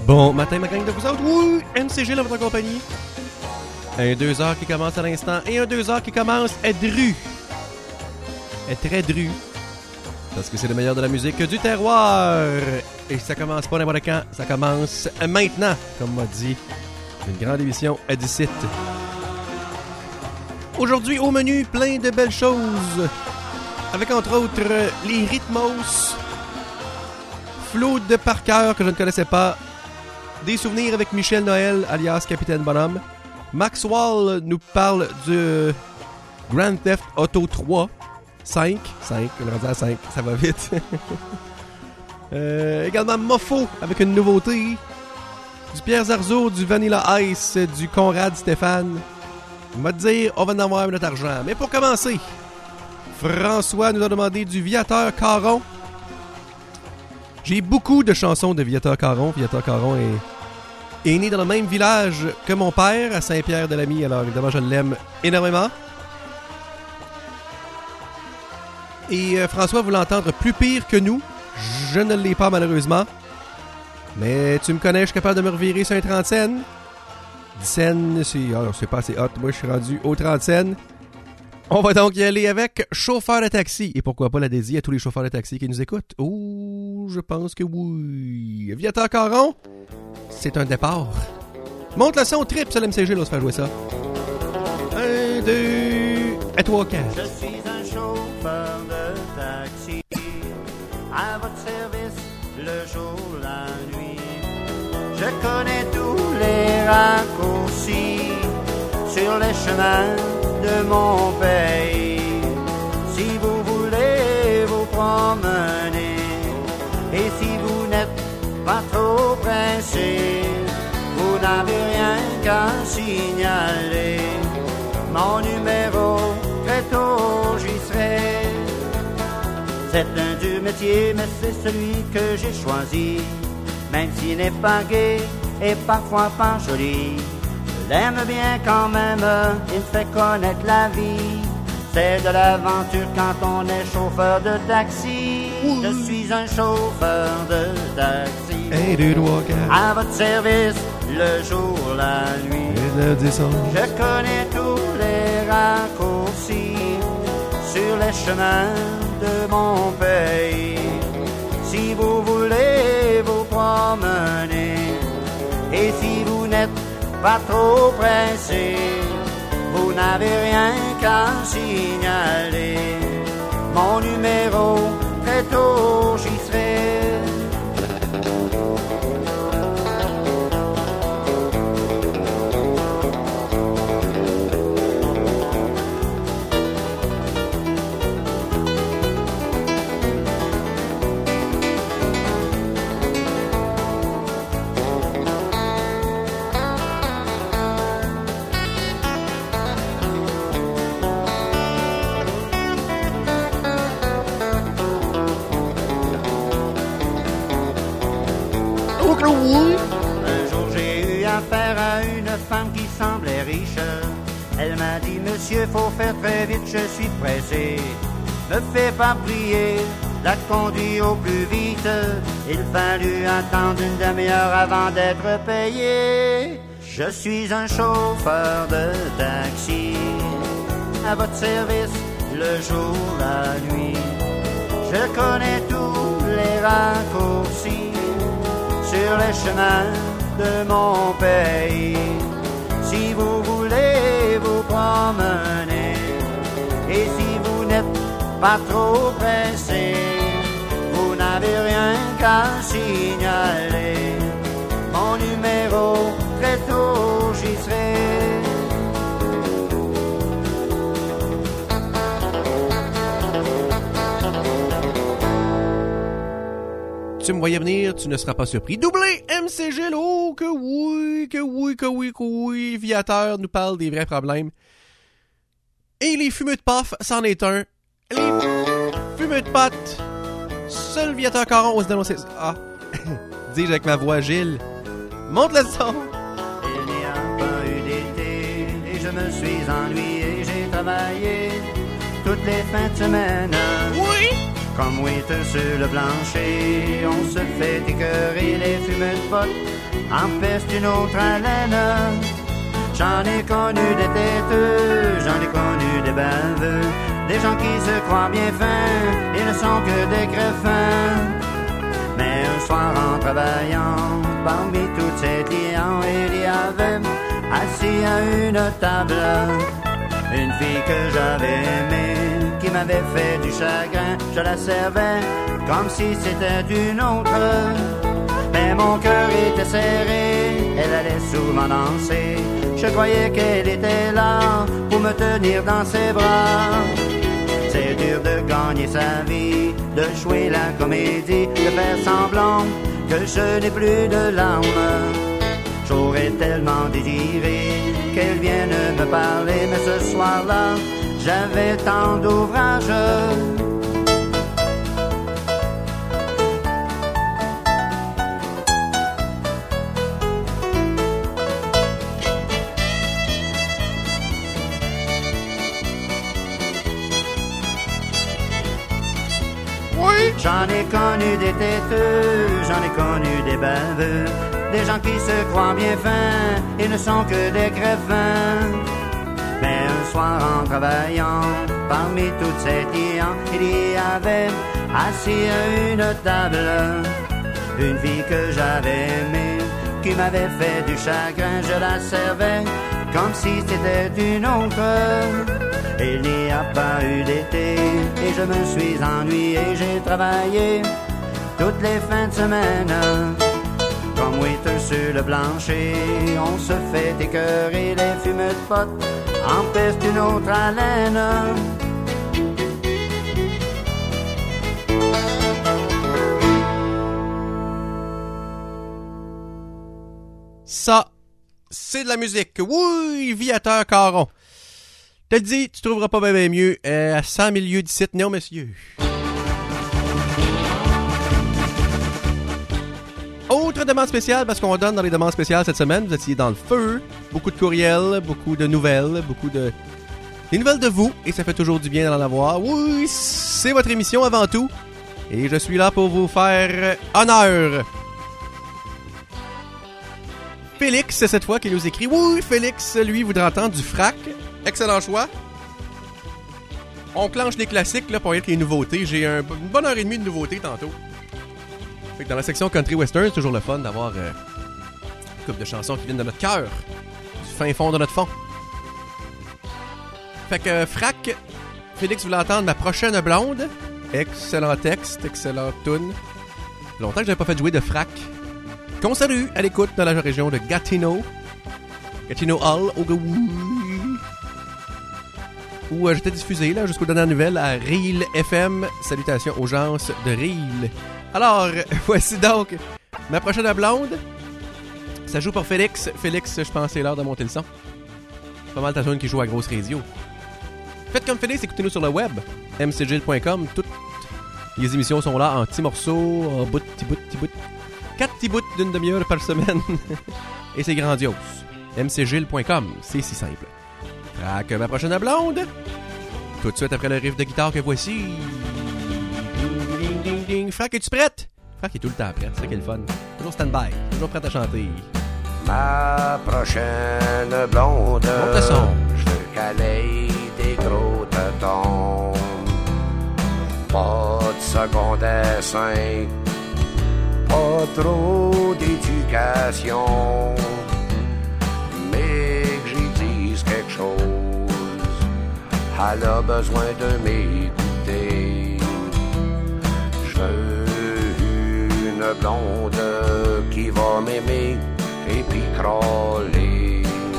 Bon matin, ma gang de vous autres. Oui, MCG dans votre compagnie. Un 2 heures qui commence à l'instant et un 2 heures qui commence à dru. Est très dru. Parce que c'est le meilleur de la musique du terroir. Et ça commence pas n'importe quand, ça commence maintenant, comme m'a dit. Une grande émission à 17. Aujourd'hui, au menu, plein de belles choses. Avec entre autres les Rhythmos, Flo de Parker que je ne connaissais pas, des souvenirs avec Michel Noël alias Capitaine Bonhomme. Max Wall nous parle de Grand Theft Auto 3. 5, on est rendu à 5, ça va vite. Également Mofo avec une nouveauté. Du Pierre Zarzo, du Vanilla Ice, du Conrad Stéphane. Il m'a dit, on va en avoir notre argent. Mais pour commencer, François nous a demandé du Viateur Caron. J'ai beaucoup de chansons de Viateur Caron. Viateur Caron est né dans le même village que mon père, à Saint-Pierre-de-Lamy. Alors évidemment, je l'aime énormément. Et François voulait entendre plus pire que nous. Je ne l'ai pas malheureusement. Mais tu me connais, je suis capable de me revirer sur un 30 cents. 10 cents, c'est pas assez hot. Moi, je suis rendu aux 30 cents. On va donc y aller avec Chauffeur de taxi. Et pourquoi pas la dédier à tous les chauffeurs de taxi qui nous écoutent? Oh, je pense que oui. Viateur Caron, c'est un départ. Monte le son, trip sur l'MCG, là, on se fait jouer ça. 1, 2, et 3, 4. Je suis un chauffeur de taxi, à votre service le jour, la nuit. Je connais tous les raccourcis sur les chemins de mon pays. Si vous voulez vous promener et si vous n'êtes pas trop pressé, vous n'avez rien qu'à signaler. Mon numéro, très tôt j'y serai. C'est un dur métier, mais c'est celui que j'ai choisi. Même s'il n'est pas gai et parfois pas joli, je l'aime bien quand même, il me fait connaître la vie. C'est de l'aventure quand on est chauffeur de taxi. Je suis un chauffeur de taxi. 1, 2, 3, 4. À votre service, le jour, la nuit. Je connais tous les raccourcis sur les chemins de mon pays. Si vous voulez vous promener et si vous n'êtes pas trop pressé, vous n'avez rien qu'à signaler. Mon numéro, très tôt j'y serai. Un jour j'ai eu affaire à une femme qui semblait riche. Elle m'a dit, monsieur, faut faire très vite, je suis pressé. Me fais pas prier, la conduis au plus vite. Il fallut attendre une demi-heure avant d'être payé. Je suis un chauffeur de taxi, à votre service le jour, la nuit. Je connais tous les raccourcis sur les chemins de mon pays. Si vous voulez vous promener et si vous n'êtes pas trop pressé, vous n'avez rien qu'à signaler. Mon numéro, très tôt j'y serai. Tu me voyais venir, tu ne seras pas surpris. Doublé MCG, oh, que oui. Viateur nous parle des vrais problèmes. Et les fumeux de paf, c'en est un. Les fumeux de potes. Seul Viateur Caron ose dénoncer. Ah, dis-je avec ma voix, Gilles. Monte le son. Il n'y a pas eu d'été et je me suis ennuyé. J'ai travaillé toutes les fins de semaine. Oui. Comme waiter sur le plancher, on se fait écœurer, les fumées de potes empestent une autre haleine. J'en ai connu des têteux, j'en ai connu des baveux, des gens qui se croient bien fins et ne sont que des créfins. Mais un soir en travaillant, parmi tous ces clients, il y avait assis à une table une fille que j'avais aimée, qui m'avait fait du chagrin. Je la servais comme si c'était une autre, mais mon cœur était serré, elle allait souvent danser. Je croyais qu'elle était là pour me tenir dans ses bras. C'est dur de gagner sa vie, de jouer la comédie, de faire semblant que je n'ai plus de larmes. J'aurais tellement désiré qu'elle vienne me parler, mais ce soir-là, j'avais tant d'ouvrages. J'en ai connu des têteux, j'en ai connu des baveux, des gens qui se croient bien fins et ne sont que des créfins. Mais un soir en travaillant, parmi toutes ces clients, il y avait assis à une table une fille que j'avais aimée, qui m'avait fait du chagrin. Je la servais comme si c'était une autre. Il n'y a pas eu d'été et je me suis ennuyé. J'ai travaillé toutes les fins de semaine comme waiter sur le plancher. On se fait écœurer, les fumées de potes empestent une autre haleine. Ça, c'est de la musique. Oui, Viateur Caron. Te le dis, tu trouveras pas bien mieux à 100 000 lieues d'ici, non, monsieur. Autre demande spéciale, parce qu'on donne dans les demandes spéciales cette semaine, vous étiez dans le feu. Beaucoup de courriels, beaucoup de nouvelles, des nouvelles de vous, et ça fait toujours du bien d'en avoir. Oui, c'est votre émission avant tout, et je suis là pour vous faire honneur. Félix, cette fois, qui nous écrit. Oui, Félix, lui, voudrait entendre du frac. Excellent choix. On clenche des classiques là, pour être les nouveautés. J'ai une bonne heure et demie de nouveautés tantôt. Fait que dans la section Country Western, c'est toujours le fun d'avoir une couple de chansons qui viennent de notre cœur, du fin fond de notre fond. Fait que frac, Félix voulait entendre Ma prochaine blonde. Excellent texte, excellent tune. Longtemps que j'avais pas fait jouer de frac. Qu'on salue à l'écoute dans la région de Gatineau. Gatineau Hall, au où j'étais diffusé là, jusqu'aux dernières nouvelles à Reel FM. Salutations aux gens de Reel. Alors, voici donc Ma prochaine blonde. Ça joue pour Félix. Félix, je pense que c'est l'heure de monter le son. C'est pas mal ta tune qui joue à grosse radio. Faites comme Félix, écoutez-nous sur le web, mcgill.com. Toutes les émissions sont là en petits morceaux, en bout. 4 petits bouts d'une demi-heure par semaine. Et c'est grandiose. mcgill.com, c'est si simple. Frac, Ma prochaine blonde. Tout de suite après le riff de guitare que voici. Ding, ding, ding. Frac, es-tu prête? Frac est tout le temps prête, c'est ça qui est le fun. Toujours stand-by, toujours prête à chanter. Ma prochaine blonde. Monte le son. Je veux qu'elle ait des gros tétons. Pas de secondaire 5. Pas trop d'éducation. Mais que j'y dise quelque chose. Elle a besoin de m'écouter. Je veux une blonde qui va m'aimer et puis crawler.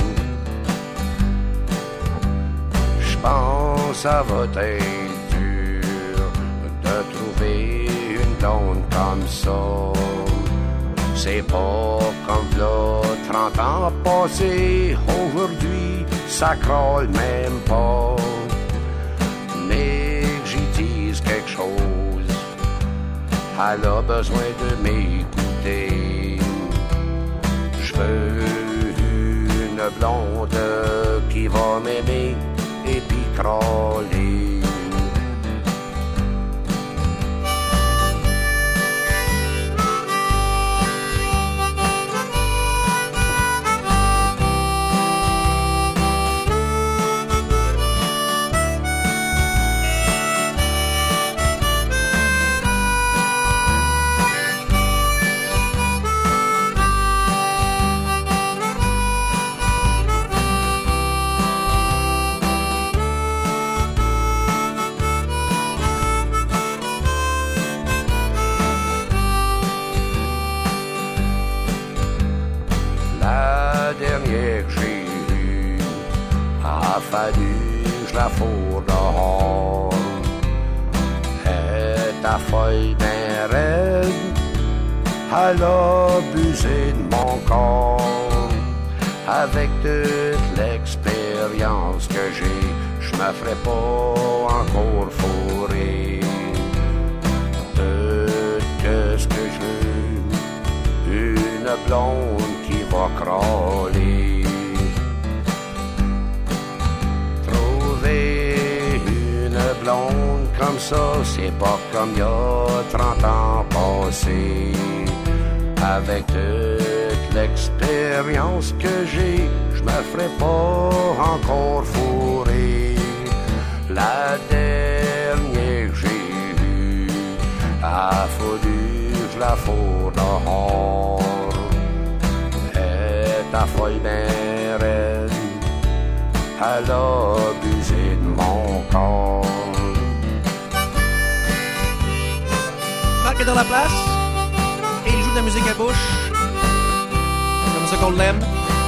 Je pense ça va être dur de trouver une blonde comme ça. C'est pas comme là 30 ans passés. Aujourd'hui, ça crawl même pas. Mais que j'y dise quelque chose. Elle a besoin de m'écouter. Je veux une blonde qui va m'aimer et puis crawler. a fallu que je la fourre dehors. Et ta feuille d'un raide, elle a abusé de mon corps. Avec toute l'expérience que j'ai, je me ferais pas encore fourrer. Tout que ce que je veux, une blonde qui va crawler. Trouver une blonde comme ça, c'est pas comme il y a 30 ans passés. Avec toute l'expérience que j'ai, je me ferais pas encore fourrer. La dernière que j'ai eue a fallu que je la fourre dehors. Et ta feuille ben raide, elle a abusé de mon corps. Franck est dans la place et il joue de la musique à bouche. Comme ça qu'on l'aime.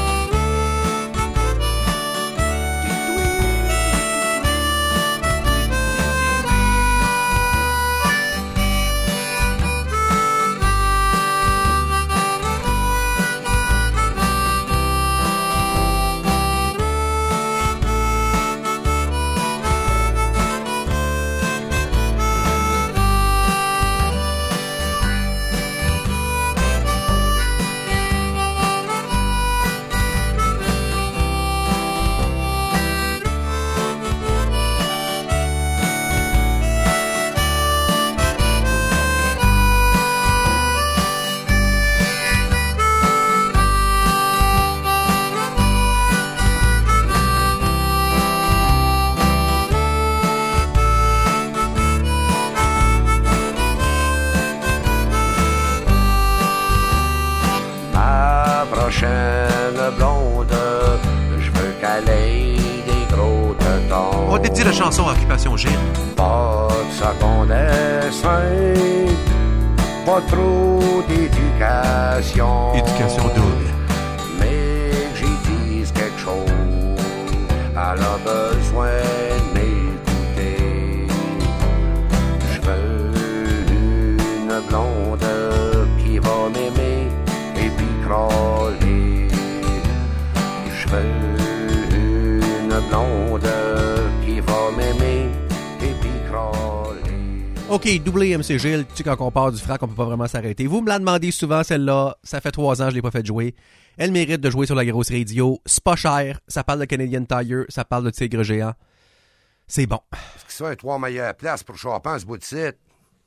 On dédie la chanson à Occupation Gilles. Pas de secondaire 5, pas trop d'éducation. Éducation double. Mais que j'y dise quelque chose, elle a besoin de m'écouter. Je veux une blonde qui va m'aimer et puis crawler. Je veux une blonde qui va m'aimer et puis crawler. OK, doublé MC Gilles, tu sais, quand on part du frac, on peut pas vraiment s'arrêter. Vous me la demandez souvent, celle-là. Ça fait 3 ans que je l'ai pas fait jouer. Elle mérite de jouer sur la grosse radio. C'est pas cher. Ça parle de Canadian Tire. Ça parle de tigre géant. C'est bon. Est-ce que ça a 3 meilleures places pour Chopin, ce bout de site?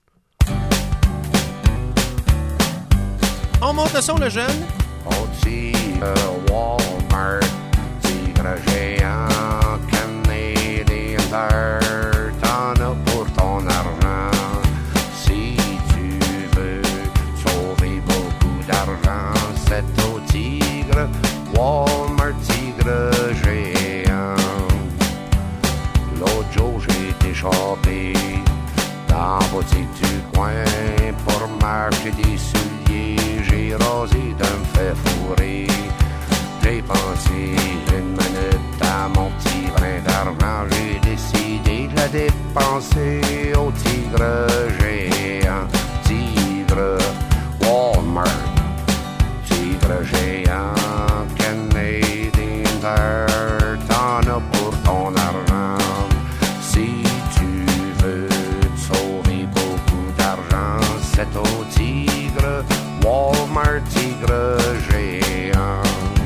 On monte le son, le jeune. On tigre Walmart, tigre géant, Canadian Tire, t'en as pour ton argent. Si tu veux sauver beaucoup d'argent, c'est au tigre Walmart, tigre géant. L'autre jour, j'ai été shopper dans la boutique du coin pour m'acheter des souliers. J'ai rasé de me faire fourrer. J'ai pensé une minute à mon petit brin d'argent. J'ai décidé de la dépenser au tigre géant. Tigre Walmart, tigre géant, Canadian Tire, t'en as pour ton argent. Si tu veux te sauver beaucoup d'argent, c'est au tigre Walmart, tigre géant.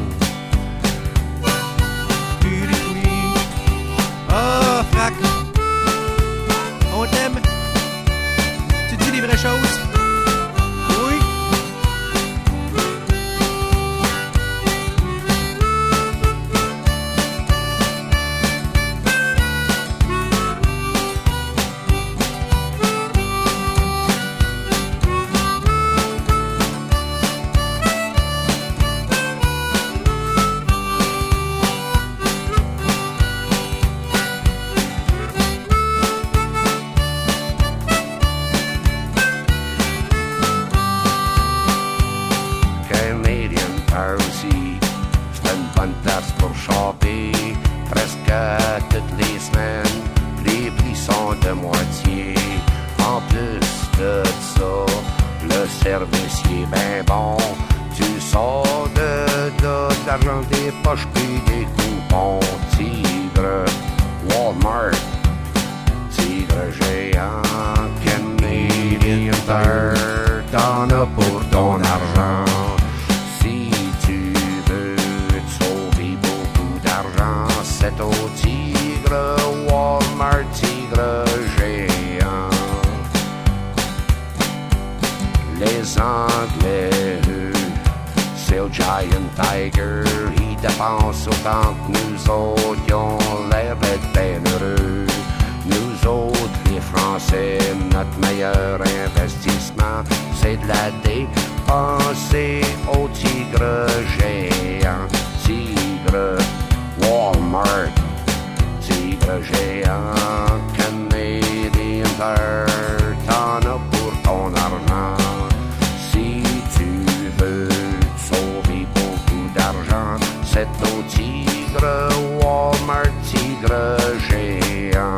Ah, frac. On t'aime. Tu dis les vraies choses. Oui. presque toutes les semaines. Les prix sont de moitié. En plus de ça, le service y est bien bon. Tu sors de l'argent des poches puis des coupons. Tigre, Walmart, Tigre géant, Canadian Tire, t'en as pour ton argent. Si tu veux te sauver beaucoup d'argent, c'est au Tigre, Walmart, Tigre géant. Les Anglais, c'est au Giant Tiger, ils dépensent autant que nous autres, ils ont l'air d'être bien heureux. Nous autres, les Français, notre meilleur investissement, c'est de la dépenser au Tigre géant. Tigre, Walmart, Tigre géant, Canadian Tire, t'en as pour ton argent. Si tu veux sauver beaucoup d'argent, c'est au Tigre, Walmart, Tigre géant.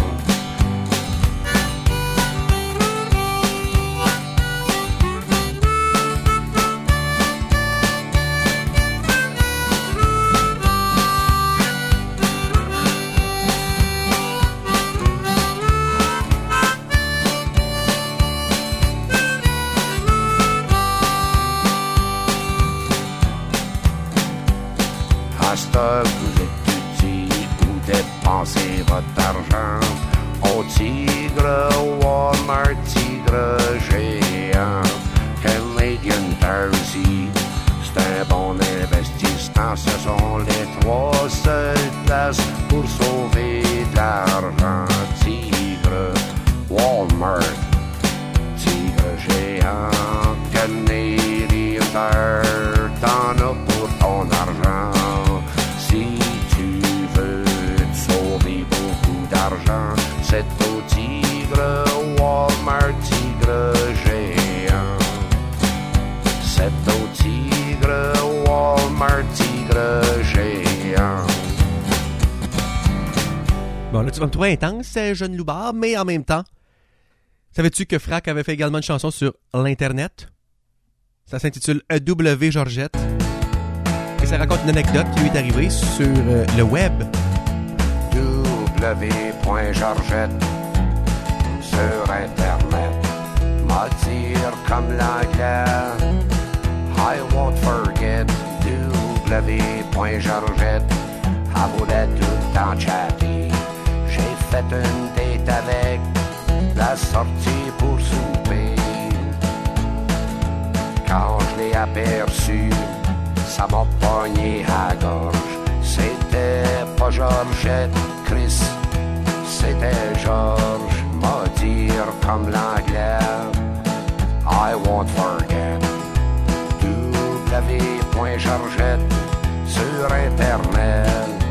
Vous êtes petit ou dépensez votre argent au Tigre, Walmart, Tigre géant, Canadian Tire aussi. C'est un bon investissement, ce sont les trois seules places pour sauver de l'argent. Tigre, Walmart, Tigre géant, Canadian Tire, t'en as pour ton argent. Si tu veux te sauver beaucoup d'argent, c'est au Tigre, Walmart, Tigre géant. C'est au Tigre, Walmart, Tigre géant. Bon, là, tu vas me trouver intense, jeune loupard, mais en même temps, savais-tu que Frac avait fait également une chanson sur l'Internet? Ça s'intitule W. Georgette. Et ça raconte une anecdote qui lui est arrivée sur le web. W.Georgette sur Internet, m'a dire comme l'anglais, I won't forget. W.Georgette, elle voulait tout le temps chatter. J'ai fait une date avec, la sortie pour souper. Quand je l'ai aperçue, ça m'a pogné à la gorge. C'était pas Georgette, Chris, c'était Georges. M'a dire comme l'anglais, I won't forget. W.Georgette sur Internet.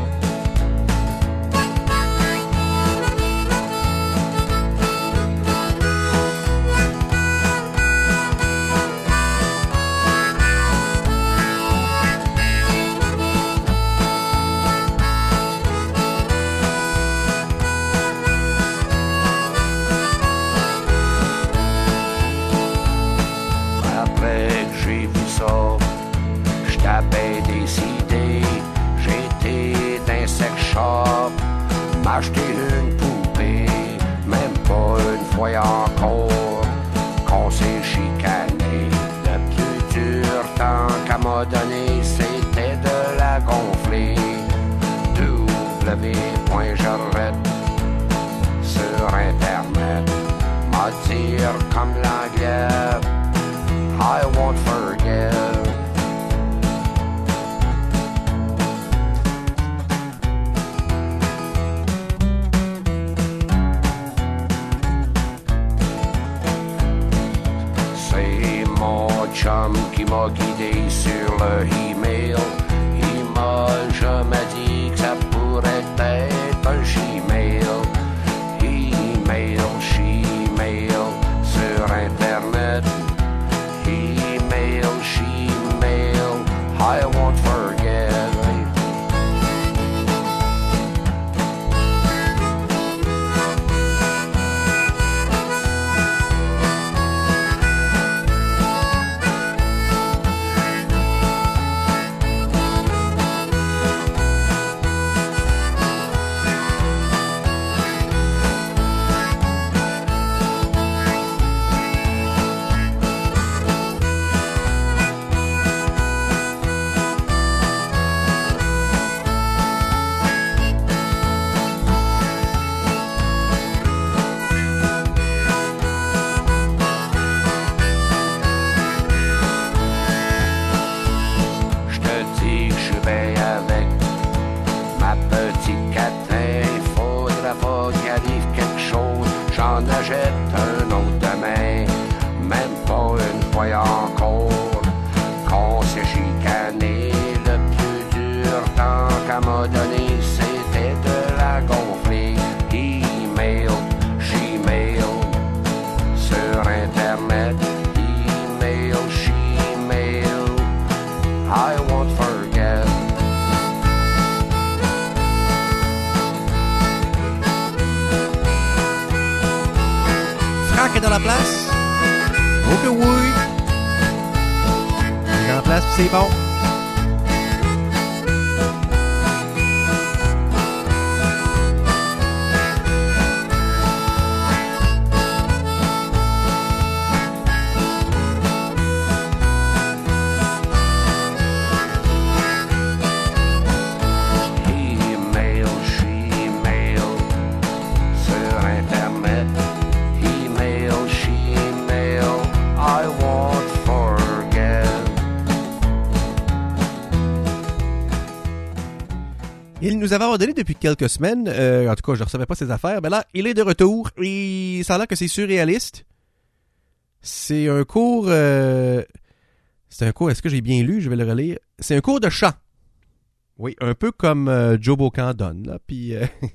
J'avais décidé, j'étais dans sex shop, m'acheter une poupée, même pas une fois encore, qu'on s'est chicané. Le plus dur temps qu'elle m'a donné, c'était de la gonfler. W.Georgette sur Internet, m'a dire comme l'anglais, I won't forget. Chum qui m'a guidé sur le email. Il m'a jamais dit que ça pourrait être un Gmail. Email, Gmail sur Internet. Email, Gmail, I won't forget. I won't forget. Franck est dans la place. Oh que oui. Il est dans la place, c'est bon. Il nous avait ordonné depuis quelques semaines, en tout cas je ne recevais pas ses affaires, mais là il est de retour et ça a l'air que c'est surréaliste. C'est un cours, est-ce que j'ai bien lu? Je vais le relire. C'est un cours de chant. Oui, un peu comme Joe Bocan donne, là, puis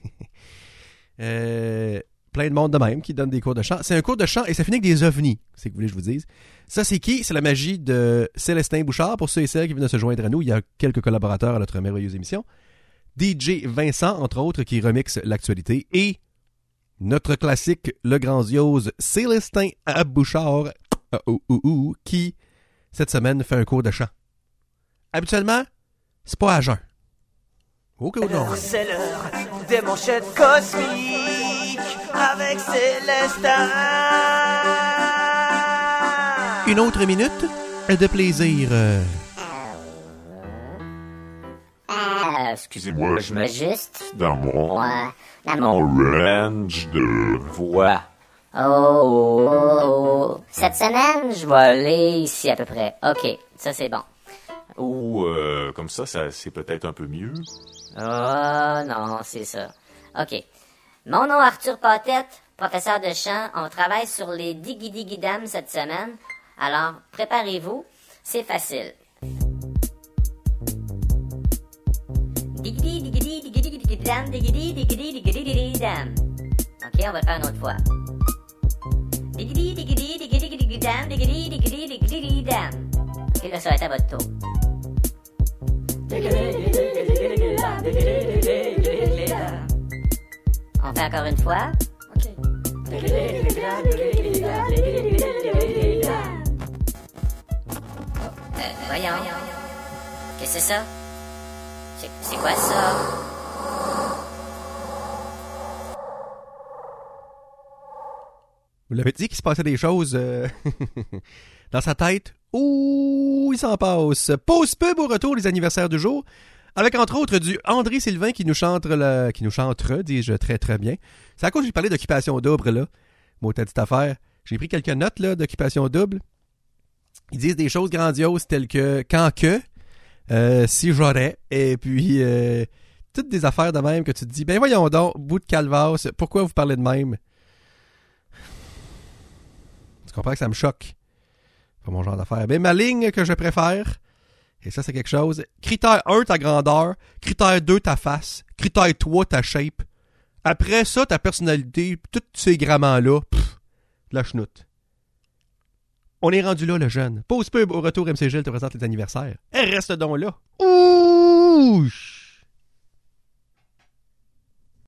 plein de monde de même qui donne des cours de chant. C'est un cours de chant et ça finit avec des ovnis, c'est que vous voulez que je vous dise. Ça c'est qui? C'est la magie de Célestin Bouchard, pour ceux et celles qui viennent de se joindre à nous. Il y a quelques collaborateurs à notre merveilleuse émission. DJ Vincent, entre autres, qui remixe l'actualité, et notre classique, le grandiose Célestin Bouchard, qui, cette semaine, fait un cours de chant. Habituellement, c'est pas à jeun. Oh que non. C'est l'heure des manchettes cosmiques avec Célestin. Une autre minute de plaisir. Excusez-moi, je mets juste dans mon range de voix. Oh, cette semaine, je vais aller ici à peu près. OK, ça c'est bon. Ou comme ça c'est peut-être un peu mieux. Oh non, c'est ça. OK. Mon nom est Arthur Patette, professeur de chant. On travaille sur les diggy-diggy-dam cette semaine. Alors, préparez-vous, c'est facile. Diggy-diggy-diggy-diggy-diggy-dam, diggy-diggy-diggy-diggy-diggy-dam. OK, on va le faire une autre fois. Diggy-diggy-diggy-diggy-diggy-dam, diggy-diggy-diggy-diggy-dam. OK, là, ça va être à votre tour. On fait encore une fois. OK. Voyons. Qu'est-ce que c'est ça? C'est quoi ça? Vous l'avez dit qu'il se passait des choses dans sa tête. Ouh, il s'en passe. Pause pub au retour des anniversaires du jour. Avec entre autres du André Sylvain qui nous chantera, dis-je très très bien. C'est à cause que j'ai parlé d'occupation double là. Moi, t'as dit affaire. J'ai pris quelques notes là d'occupation double. Ils disent des choses grandioses telles que quand que, si j'aurais, et puis toutes des affaires de même que tu te dis, ben voyons donc, bout de calvasse, pourquoi vous parlez de même? Tu comprends que ça me choque. Pas mon genre d'affaires. Mais ma ligne que je préfère, et ça c'est quelque chose, critère 1, ta grandeur, critère 2, ta face, critère 3, ta shape. Après ça, ta personnalité, tous ces grammaires-là, la chenoute. On est rendu là, le jeune. Pause pub, au retour, MC Gilles te présente les anniversaires. Et reste donc là. Ouh!